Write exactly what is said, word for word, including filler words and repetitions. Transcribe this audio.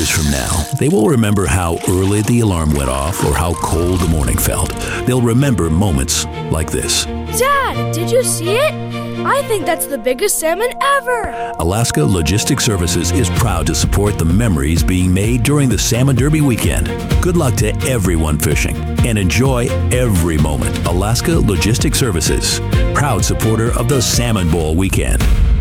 years from now, they will remember how early the alarm went off or how cold the morning felt. They'll remember moments like this. Dad, did you see it? I think that's the biggest salmon ever. Alaska Logistics Services is proud to support the memories being made during the Salmon Derby weekend. Good luck to everyone fishing and enjoy every moment. Alaska Logistics Services, proud supporter of the Salmon Bowl weekend.